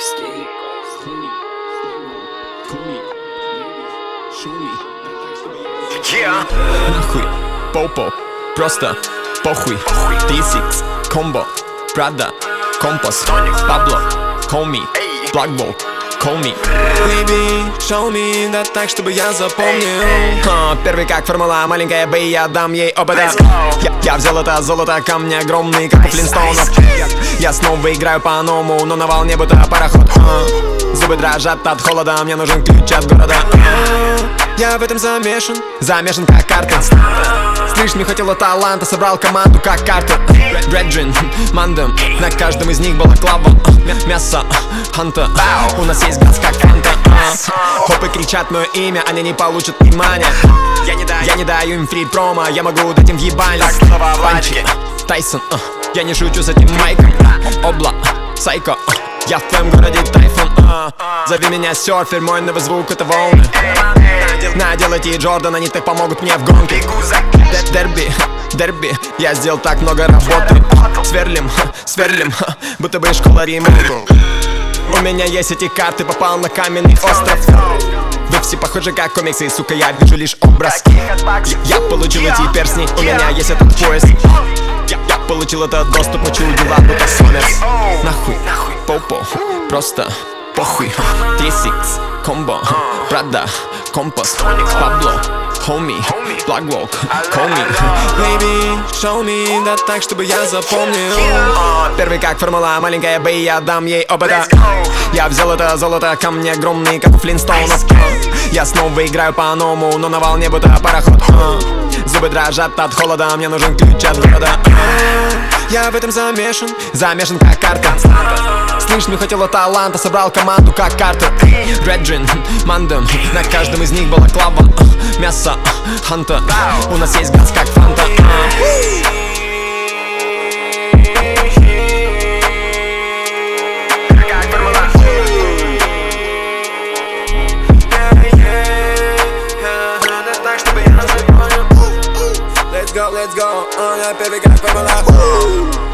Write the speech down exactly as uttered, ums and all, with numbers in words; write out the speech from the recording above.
Yeah. Нахуй, попо, просто похуй. Ти сикс, комбо, Прада, компас, Пабло, call me, Blackbolt, call me. Baby, show me, да так, чтобы я запомнил. Ха, первый как формула, маленькая Б, я дам ей опыта. Я, я взял это золото, камни огромные, как у Флинстоунов. Я снова играю по-новому, но на волне будто пароход. а. Зубы дрожат от холода, мне нужен ключ от города. а. Я в этом замешан, замешан как карта. Слышь, не хотела таланта, собрал команду как карта. Реджин, Мандем, на каждом из них была клава. Мясо, Ханта, у нас есть газ как фанта. Хопы кричат мое имя, они не получат внимания. Я не даю, я не даю им фри промо, я могу дать им въебальность. Панчи, Тайсон, я не шучу с этим майком. Обла, Сайко, я в твоем городе тайфун. Зови меня серфер, мой новый звук это волны. Наделайте Джордан, они так помогут мне в гонке. Дерби, дерби, я сделал так много работы. Сверлим, сверлим, будто бы школа ремонта. У меня есть эти карты, попал на каменный остров. Вы все похожи как комиксы, сука, я вижу лишь образ. Я получил эти перстни, у меня есть этот пояс. Я, я получил этот доступ, мочу дела, будто Сомерс. Нахуй, попо, просто похуй. Ти сикс, комбо, Прада, компас, Пабло, homie, Blackbolt, call me. Baby, show me, да так, чтобы я запомнил. Первый как формула, маленькая Б, я дам ей опыта. Я взял это золото, камни огромные, как у Флинстоунов. Я снова играю по-новому, но на волне будто пароход. Зубы дрожат от холода, мне нужен ключ от города. Я в этом замешан, замешан как карта. Слышь, не хотела таланта, собрал команду как карта. Реджин, Мандем, на каждом из них была клава. Мясо, Ханта, у нас есть газ как фанта. Let's go, let's go, uh, я первый как формула.